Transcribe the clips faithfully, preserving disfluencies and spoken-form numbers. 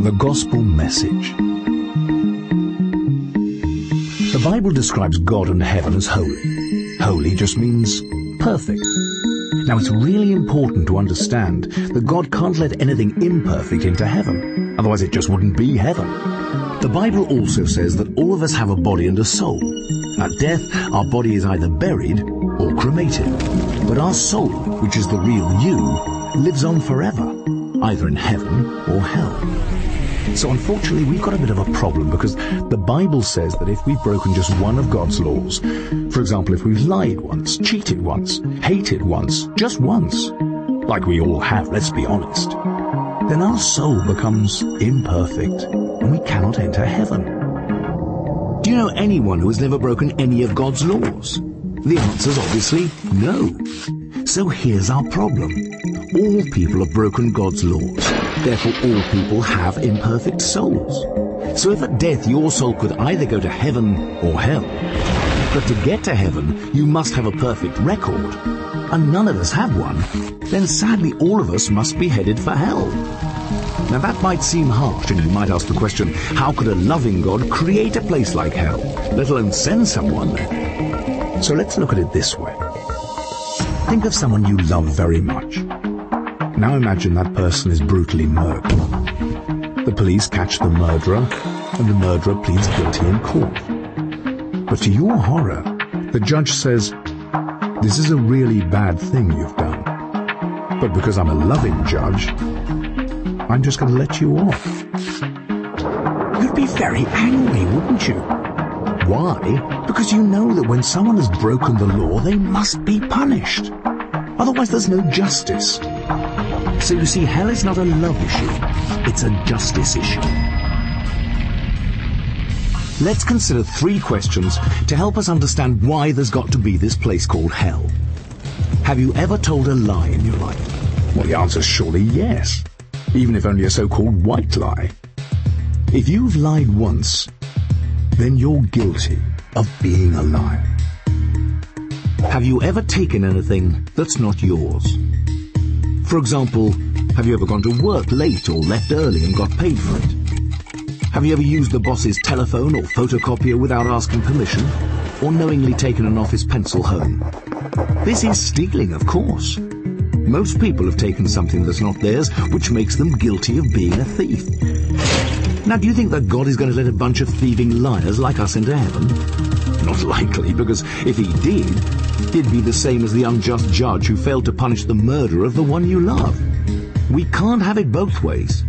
The Gospel Message. The Bible describes God and heaven as holy. Holy just means perfect. Now, it's really important to understand that God can't let anything imperfect into heaven. Otherwise, it just wouldn't be heaven. The Bible also says that all of us have a body and a soul. At death, our body is either buried or cremated. But our soul, which is the real you, lives on forever, either in heaven or hell. So unfortunately, we've got a bit of a problem because the Bible says that if we've broken just one of God's laws, for example, if we've lied once, cheated once, hated once, just once, like we all have, let's be honest, then our soul becomes imperfect and we cannot enter heaven. Do you know anyone who has never broken any of God's laws? The answer is obviously no. So here's our problem. All people have broken God's laws. Therefore, all people have imperfect souls. So if at death your soul could either go to heaven or hell, but to get to heaven you must have a perfect record, and none of us have one, then sadly all of us must be headed for hell. Now that might seem harsh, and you might ask the question, how could a loving God create a place like hell, let alone send someone there? So let's look at it this way. Think of someone you love very much. Now imagine that person is brutally murdered. The police catch the murderer, and the murderer pleads guilty in court. But to your horror, the judge says, "This is a really bad thing you've done. But because I'm a loving judge, I'm just going to let you off." You'd be very angry, wouldn't you? Why? Because you know that when someone has broken the law, they must be punished. Otherwise there's no justice. So you see, hell is not a love issue, it's a justice issue. Let's consider three questions to help us understand why there's got to be this place called hell. Have you ever told a lie in your life? Well, the answer is surely yes, even if only a so-called white lie. If you've lied once, then you're guilty of being a liar. Have you ever taken anything that's not yours? For example, have you ever gone to work late or left early and got paid for it? Have you ever used the boss's telephone or photocopier without asking permission, or knowingly taken an office pencil home? This is stealing, of course. Most people have taken something that's not theirs, which makes them guilty of being a thief. Now, do you think that God is going to let a bunch of thieving liars like us into heaven? Not likely, because if he did, he'd be the same as the unjust judge who failed to punish the murderer of the one you love. We can't have it both ways.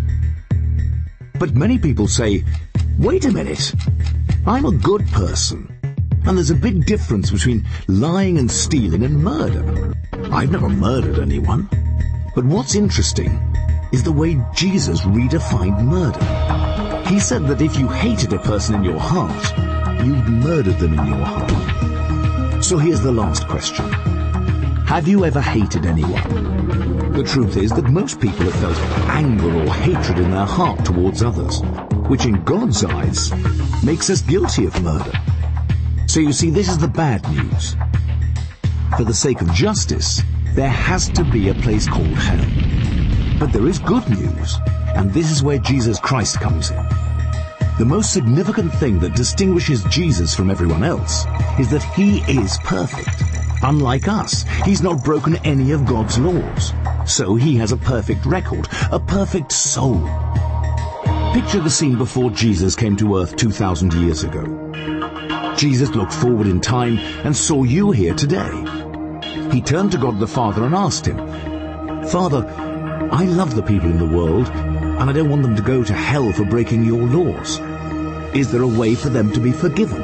But many people say, wait a minute, I'm a good person, and there's a big difference between lying and stealing and murder. I've never murdered anyone. But what's interesting is the way Jesus redefined murder. He said that if you hated a person in your heart, you'd murdered them in your heart. So here's the last question. Have you ever hated anyone? The truth is that most people have felt anger or hatred in their heart towards others, which in God's eyes makes us guilty of murder. So you see, this is the bad news. For the sake of justice, there has to be a place called hell. But there is good news, and this is where Jesus Christ comes in. The most significant thing that distinguishes Jesus from everyone else is that he is perfect. Unlike us, he's not broken any of God's laws. So he has a perfect record, a perfect soul. Picture the scene before Jesus came to earth two thousand years ago. Jesus looked forward in time and saw you here today. He turned to God the Father and asked him, "Father, I love the people in the world, and I don't want them to go to hell for breaking your laws. Is there a way for them to be forgiven?"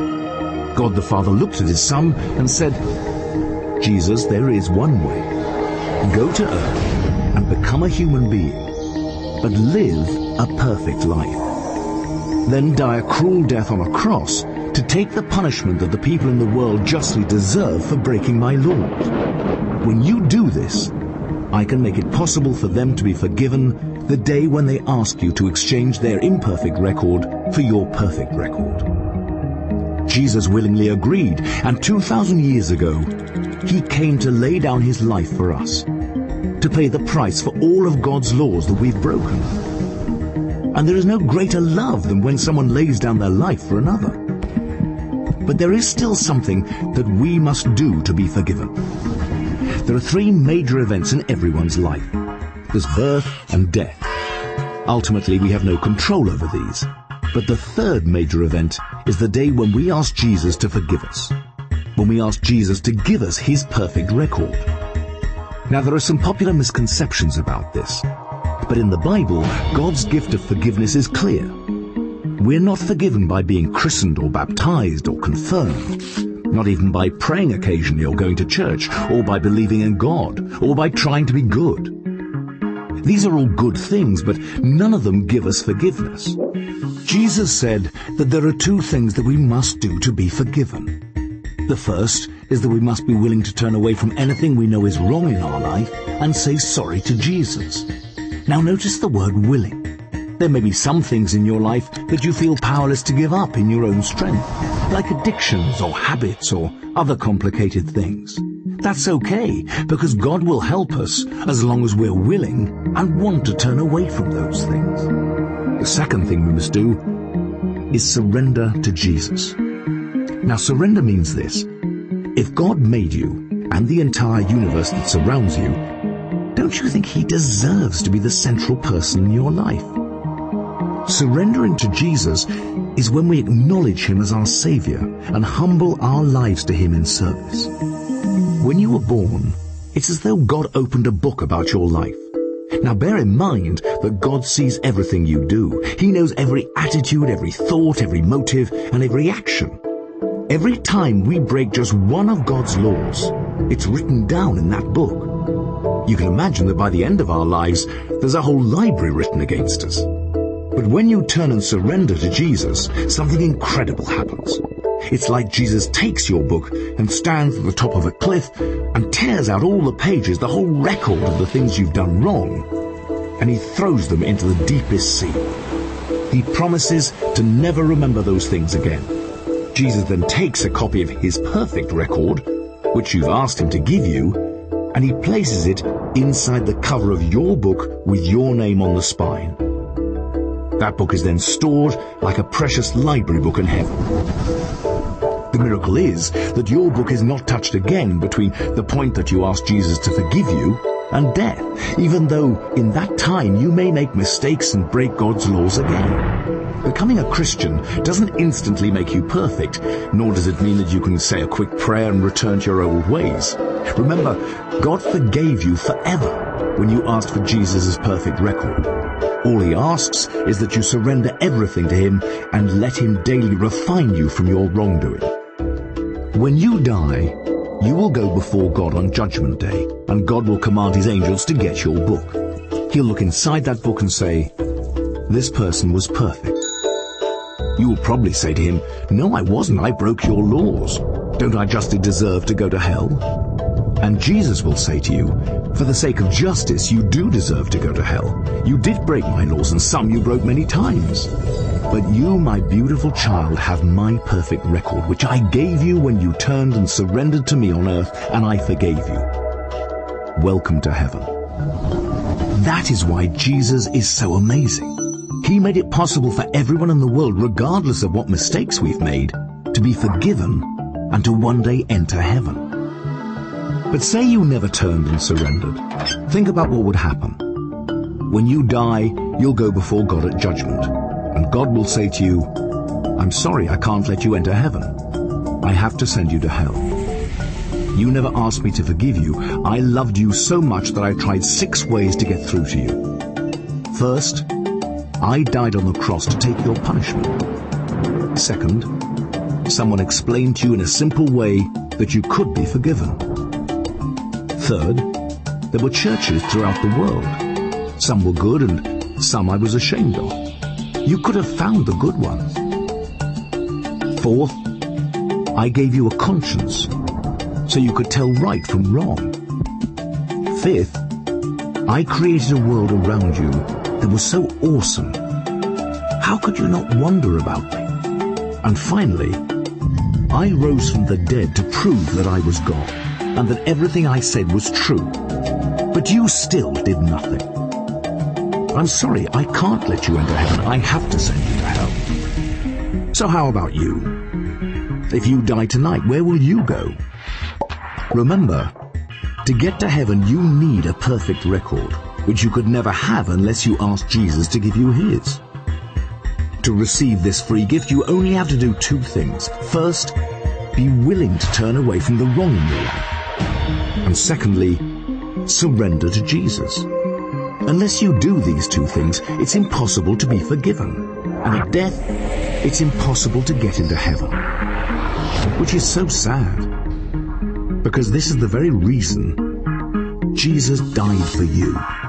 God the Father looked at his Son and said, "Jesus, there is one way. Go to earth and become a human being, but live a perfect life. Then die a cruel death on a cross to take the punishment that the people in the world justly deserve for breaking my laws. When you do this, I can make it possible for them to be forgiven the day when they ask you to exchange their imperfect record for your perfect record." Jesus willingly agreed, and two thousand years ago, he came to lay down his life for us, to pay the price for all of God's laws that we've broken. And there is no greater love than when someone lays down their life for another. But there is still something that we must do to be forgiven. There are three major events in everyone's life. There's birth and death. Ultimately, we have no control over these. But the third major event is the day when we ask Jesus to forgive us, when we ask Jesus to give us his perfect record. Now, there are some popular misconceptions about this, but in the Bible, God's gift of forgiveness is clear. We're not forgiven by being christened or baptized or confirmed, not even by praying occasionally or going to church, or by believing in God, or by trying to be good. These are all good things, but none of them give us forgiveness. Jesus said that there are two things that we must do to be forgiven. The first is that we must be willing to turn away from anything we know is wrong in our life and say sorry to Jesus. Now notice the word willing. There may be some things in your life that you feel powerless to give up in your own strength, like addictions or habits or other complicated things. That's okay, because God will help us as long as we're willing and want to turn away from those things. The second thing we must do is surrender to Jesus. Now, surrender means this. If God made you and the entire universe that surrounds you, don't you think he deserves to be the central person in your life? Surrendering to Jesus is when we acknowledge him as our Savior and humble our lives to him in service. When you were born, it's as though God opened a book about your life. Now bear in mind that God sees everything you do. He knows every attitude, every thought, every motive, and every action. Every time we break just one of God's laws, it's written down in that book. You can imagine that by the end of our lives, there's a whole library written against us. But when you turn and surrender to Jesus, something incredible happens. It's like Jesus takes your book and stands at the top of a cliff and tears out all the pages, the whole record of the things you've done wrong, and he throws them into the deepest sea. He promises to never remember those things again. Jesus then takes a copy of his perfect record, which you've asked him to give you, and he places it inside the cover of your book with your name on the spine. That book is then stored like a precious library book in heaven. The miracle is that your book is not touched again between the point that you ask Jesus to forgive you and death, even though in that time you may make mistakes and break God's laws again. Becoming a Christian doesn't instantly make you perfect, nor does it mean that you can say a quick prayer and return to your old ways. Remember, God forgave you forever when you asked for Jesus' perfect record. All he asks is that you surrender everything to him and let him daily refine you from your wrongdoing. When you die, you will go before God on Judgment Day, and God will command his angels to get your book. He'll look inside that book and say, "This person was perfect." You will probably say to him, "No, I wasn't. I broke your laws. Don't I justly deserve to go to hell?" And Jesus will say to you, "For the sake of justice, you do deserve to go to hell. You did break my laws, and some you broke many times. But you, my beautiful child, have my perfect record, which I gave you when you turned and surrendered to me on earth, and I forgave you. Welcome to heaven." That is why Jesus is so amazing. He made it possible for everyone in the world, regardless of what mistakes we've made, to be forgiven and to one day enter heaven. But say you never turned and surrendered. Think about what would happen. When you die, you'll go before God at judgment, and God will say to you, "I'm sorry, I can't let you enter heaven. I have to send you to hell. You never asked me to forgive you. I loved you so much that I tried six ways to get through to you. First, I died on the cross to take your punishment. Second, someone explained to you in a simple way that you could be forgiven. Third, there were churches throughout the world. Some were good and some I was ashamed of. You could have found the good ones. Fourth, I gave you a conscience so you could tell right from wrong. Fifth, I created a world around you that was so awesome. How could you not wonder about me? And finally, I rose from the dead to prove that I was God and that everything I said was true. But you still did nothing. I'm sorry, I can't let you into heaven. I have to send you to hell. So how about you? If you die tonight, where will you go? Remember, to get to heaven you need a perfect record, which you could never have unless you ask Jesus to give you his. To receive this free gift, you only have to do two things. First, be willing to turn away from the wrong in your life. And secondly, surrender to Jesus. Unless you do these two things, it's impossible to be forgiven. And at death, it's impossible to get into heaven. Which is so sad. Because this is the very reason Jesus died for you.